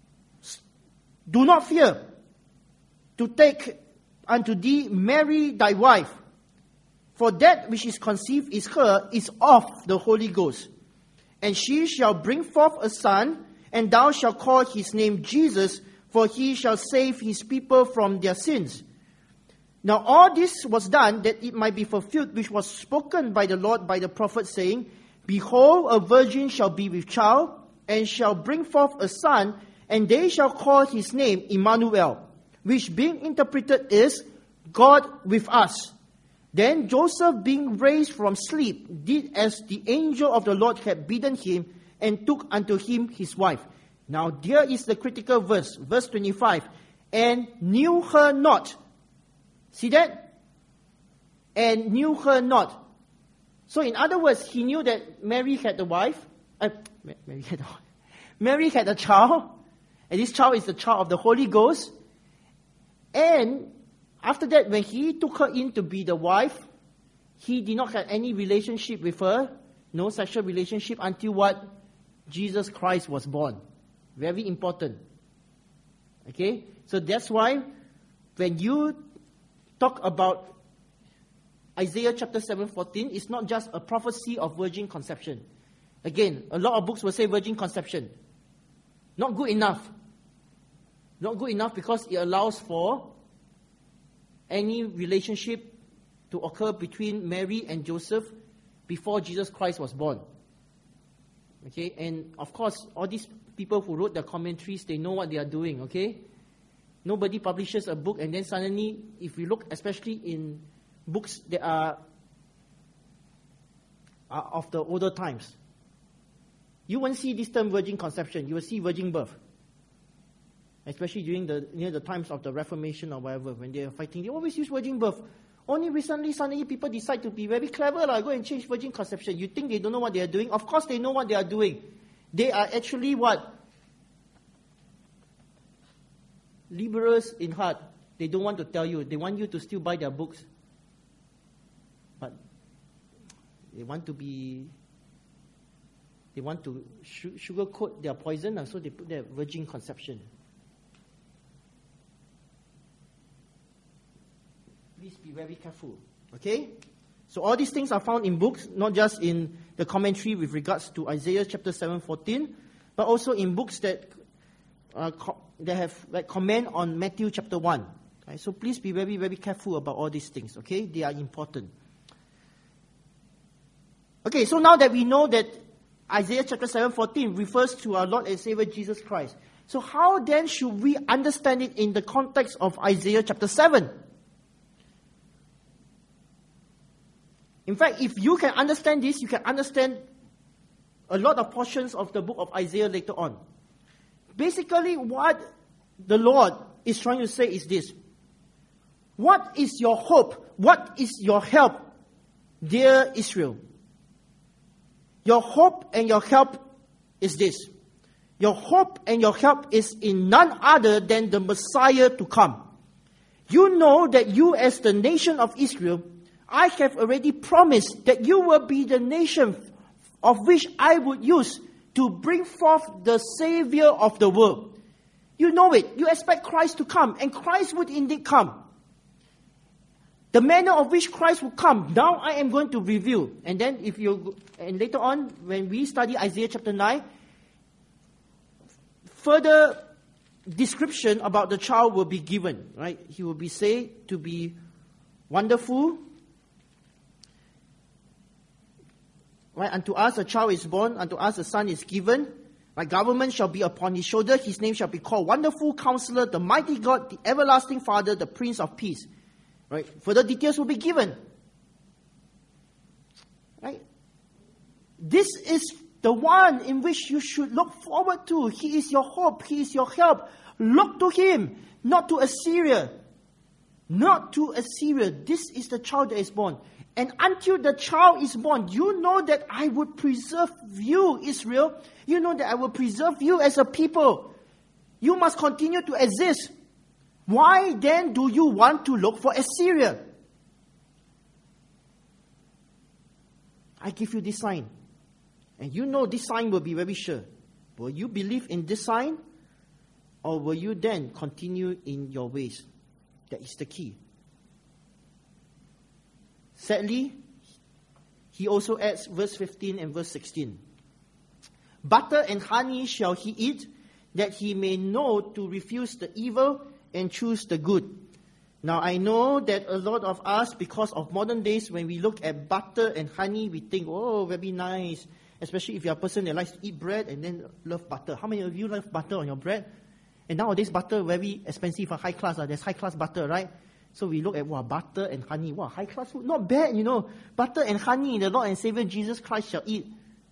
do not fear to take unto thee Mary thy wife, for that which is conceived is her, is of the Holy Ghost. And she shall bring forth a son, and thou shalt call his name Jesus, for he shall save his people from their sins. Now all this was done that it might be fulfilled, which was spoken by the Lord by the prophet, saying, Behold, a virgin shall be with child, and shall bring forth a son, and they shall call his name Emmanuel, which being interpreted is, God with us. Then Joseph, being raised from sleep, did as the angel of the Lord had bidden him, and took unto him his wife. Now here is the critical verse, verse twenty-five. And knew her not. See that? And knew her not. So in other words, he knew that Mary had a wife. Uh, Mary had a Mary had a child. And this child is the child of the Holy Ghost. And after that, when he took her in to be the wife, he did not have any relationship with her. No sexual relationship until what? Jesus Christ was born. Very important. Okay? So that's why when you talk about Isaiah chapter seven fourteen, it's not just a prophecy of virgin conception. Again, a lot of books will say virgin conception. Not good enough. Not good enough because it allows for any relationship to occur between Mary and Joseph before Jesus Christ was born. Okay, and of course, all these people who wrote the commentaries, they know what they are doing, okay? Nobody publishes a book and then suddenly, if you look especially in books that are, are of the older times, you won't see this term virgin conception, you will see virgin birth. Especially during the near the times of the Reformation or whatever, when they are fighting, they always use virgin birth. Only recently, suddenly people decide to be very clever, like, go and change virgin conception. You think they don't know what they are doing? Of course they know what they are doing. They are actually what? Liberals in heart. They don't want to tell you. They want you to still buy their books. But they want to be, they want to su- sugarcoat their poison, and so they put their virgin conception. Please be very careful. Okay? So all these things are found in books, not just in the commentary with regards to Isaiah chapter seven fourteen, but also in books that uh, co- that have like comment on Matthew chapter one. Okay? So please be very, very careful about all these things. Okay? They are important. Okay, so now that we know that Isaiah chapter seven fourteen refers to our Lord and Savior Jesus Christ, so how then should we understand it in the context of Isaiah chapter seven? In fact, if you can understand this, you can understand a lot of portions of the book of Isaiah later on. Basically, what the Lord is trying to say is this. What is your hope? What is your help, dear Israel? Your hope and your help is this. Your hope and your help is in none other than the Messiah to come. You know that you as the nation of Israel, I have already promised that you will be the nation of which I would use to bring forth the Savior of the world. You know it. You expect Christ to come, and Christ would indeed come. The manner of which Christ will come, now I am going to reveal. And then if you, and later on, when we study Isaiah chapter nine, further description about the child will be given, right? He will be said to be wonderful. Right, unto us a child is born, unto us a son is given. My government shall be upon his shoulder. His name shall be called Wonderful Counselor, the Mighty God, the Everlasting Father, the Prince of Peace. Right, further details will be given. Right, this is the one in which you should look forward to. He is your hope. He is your help. Look to him, not to Assyria. Not to Assyria. This is the child that is born. And until the child is born, you know that I would preserve you, Israel. You know that I will preserve you as a people. You must continue to exist. Why then do you want to look for Assyria? I give you this sign. And you know this sign will be very sure. Will you believe in this sign? Or will you then continue in your ways? That is the key. Sadly, he also adds verse fifteen and verse sixteen. Butter and honey shall he eat, that he may know to refuse the evil and choose the good. Now, I know that a lot of us, because of modern days, when we look at butter and honey, we think, oh, very nice. Especially if you're a person that likes to eat bread and then love butter. How many of you love butter on your bread? And nowadays, butter very expensive for high class. Uh. There's high class butter, right? So we look at, wow, butter and honey. Wow, high class food. Not bad, you know. Butter and honey, the Lord and Savior Jesus Christ shall eat.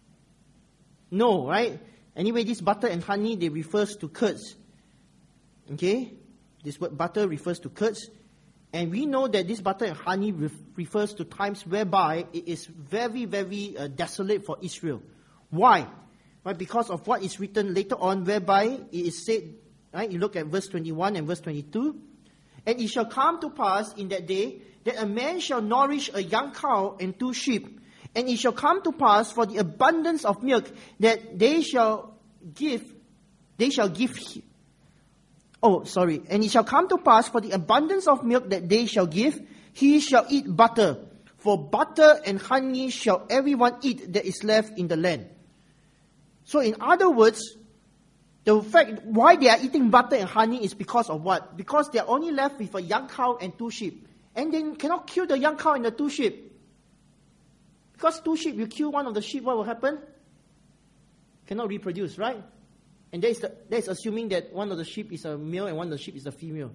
No, right? Anyway, this butter and honey, they refers to curds. Okay? This word butter refers to curds. And we know that this butter and honey ref- refers to times whereby it is very, very uh, desolate for Israel. Why? Right? Because of what is written later on, whereby it is said, right? You look at verse twenty-one and verse twenty-two. And it shall come to pass in that day that a man shall nourish a young cow and two sheep. And it shall come to pass for the abundance of milk that they shall give, they shall give. Oh, sorry. And it shall come to pass for the abundance of milk that they shall give, he shall eat butter. For butter and honey shall everyone eat that is left in the land. So in other words, the fact why they are eating butter and honey is because of what? Because they are only left with a young cow and two sheep. And they cannot kill the young cow and the two sheep. Because two sheep, you kill one of the sheep, what will happen? Cannot reproduce, right? And that is, the, that is assuming that one of the sheep is a male and one of the sheep is a female.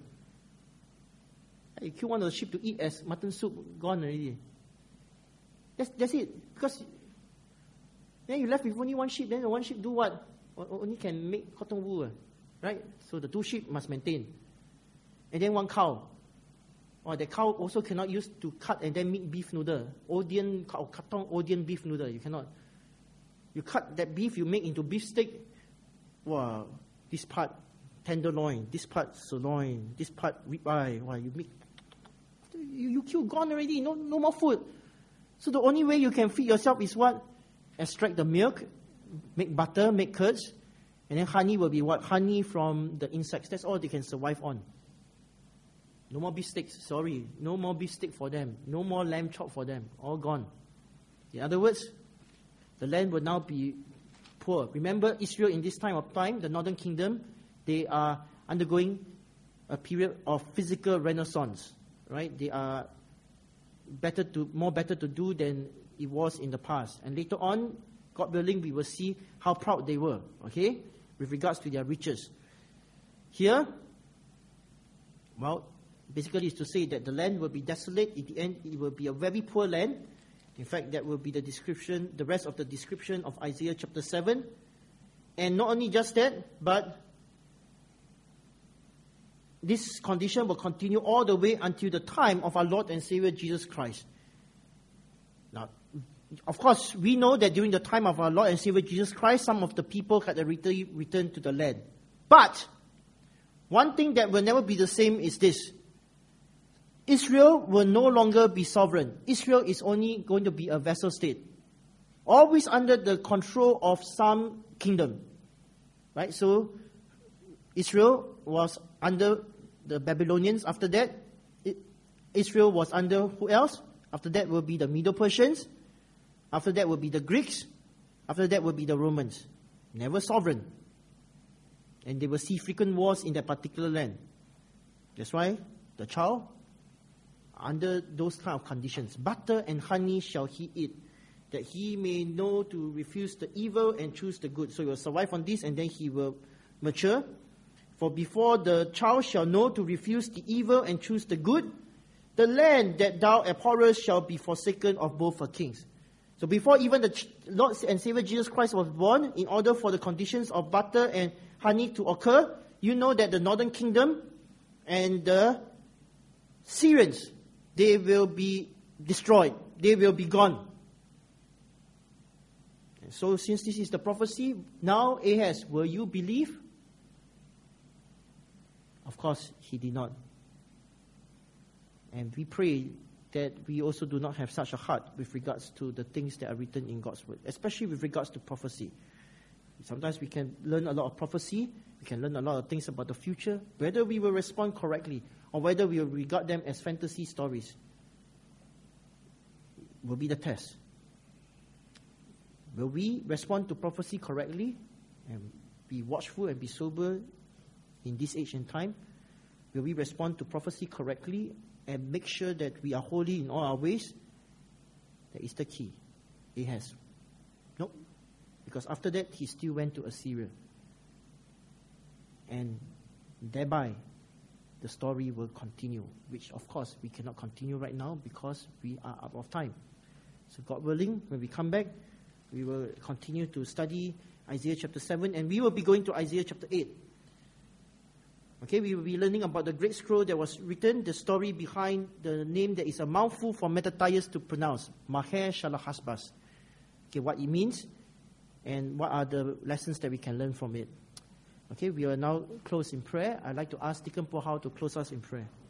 You kill one of the sheep to eat as mutton soup, gone already. That's, that's it. Because then you're left with only one sheep, then the one sheep do what? Only can make cotton wool, right? So the two sheep must maintain. And then one cow. Or the cow also cannot use to cut and then make beef noodle. Odeon, or katong Odeon beef noodle. You cannot. You cut that beef, you make into beef steak. Wow, this part tenderloin, this part sirloin, this part ribeye. Wow, you make, you, you kill, gone already. No, no more food. So the only way you can feed yourself is what? Extract the milk, make butter, make curds, and then honey will be what? Honey from the insects. That's all they can survive on. No more beef steaks, sorry. No more beef steak for them. No more lamb chop for them. All gone. In other words, the land will now be poor. Remember, Israel in this time of time, the northern kingdom, they are undergoing a period of physical renaissance. Right? They are better to, more better to do than it was in the past. And later on, God willing, we will see how proud they were, okay, with regards to their riches. Here, well, basically it's to say that the land will be desolate. In the end, it will be a very poor land. In fact, that will be the description, the rest of the description of Isaiah chapter seven. And not only just that, but this condition will continue all the way until the time of our Lord and Savior Jesus Christ. Now, of course, we know that during the time of our Lord and Savior Jesus Christ, some of the people had already returned to the land. But one thing that will never be the same is this. Israel will no longer be sovereign. Israel is only going to be a vassal state. Always under the control of some kingdom. Right? So, Israel was under the Babylonians. After that, Israel was under who else? After that will be the Medo-Persians. After that will be the Greeks. After that will be the Romans. Never sovereign. And they will see frequent wars in that particular land. That's why the child, under those kind of conditions, butter and honey shall he eat, that he may know to refuse the evil and choose the good. So he will survive on this, and then he will mature. For before the child shall know to refuse the evil and choose the good, the land that thou abhorrest shall be forsaken of both her kings. So before even the Lord and Savior Jesus Christ was born, in order for the conditions of butter and honey to occur, you know that the northern kingdom and the Syrians, they will be destroyed. They will be gone. And so since this is the prophecy, now Ahaz, will you believe? Of course, he did not. And we pray that we also do not have such a heart with regards to the things that are written in God's word, especially with regards to prophecy. Sometimes we can learn a lot of prophecy, we can learn a lot of things about the future, whether we will respond correctly or whether we will regard them as fantasy stories will be the test. Will we respond to prophecy correctly? And be watchful and be sober in this age and time? Will we respond to prophecy correctly and make sure that we are holy in all our ways? That is the key. Ahaz. Nope. Because after that, he still went to Assyria. And thereby, the story will continue, which of course we cannot continue right now because we are out of time. So God willing, when we come back, we will continue to study Isaiah chapter seven, and we will be going to Isaiah chapter eight. Okay, we will be learning about the great scroll that was written, the story behind the name that is a mouthful for Mattathias to pronounce, Maher Shalal Hash-Baz. Okay, what it means, and what are the lessons that we can learn from it. Okay, we are now close in prayer. I'd like to ask Deacon Paul How to close us in prayer.